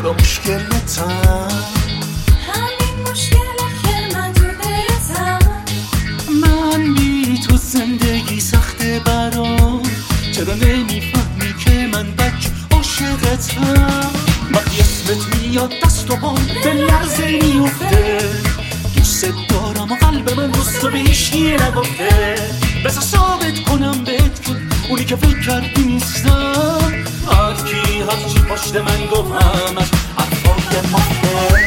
چرا مشکلتم؟ همین مشکله که من تو دلتم. من بی تو زندگی سخته برام، چرا نمیفهمی که من بک عاشقتم؟ وقتی اسمت میاد دست و پام به لرزه میفته، دوست دارم و قلب من دوست به هیچکی نگفته. بذار ثابت کنم بهت که اونی که فکر کردی نیستم. هرچی پشت من گفت همش حرفای مفته.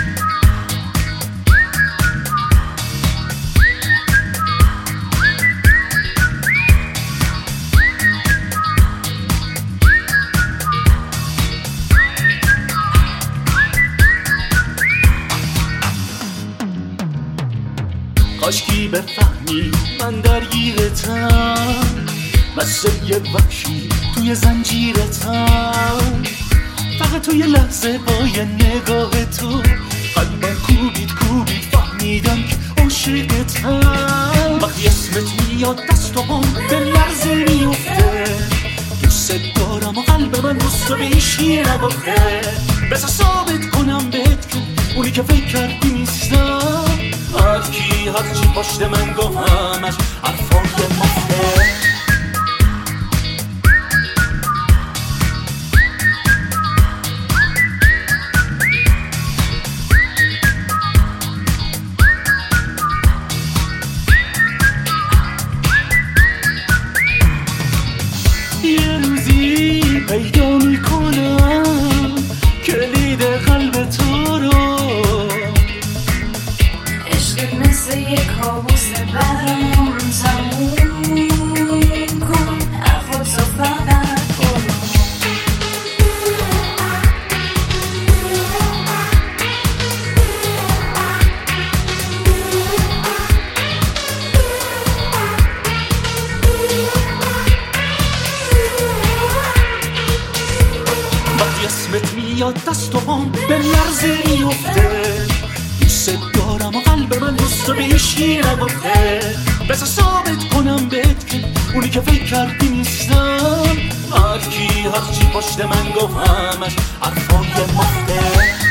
کاشکی بفهمی من درگیرتم، مثل یه وحشی توی زنجیرتم. فقط توی لحظه با یه نگاه تو قلبم کوبید فهمیدم که عاشقتم. وقتی اسمت میاد دست و پام به لرزه میفته، دوست دارم و قلب من دوست به هیچکی نگفته. بذار ثابت کنم بهت که اونی که فکر کردی نیستم. هرچی پشت من گفت همش حرفای مفته. یه روزی پیدا میکنم کلید قلب تو رو. عشقت مثل یک کابوس برام تموم کن، خودتو فقط کن. وقتی اسمت میاد دست و پام به لرزه میفته، دوست دارم و قلب من دوست به هیچکی نگفته. بذار ثابت کنم بهت که اونی که فکر کردی نیستم. هرچی پشت من گفت همش حرفای مفته.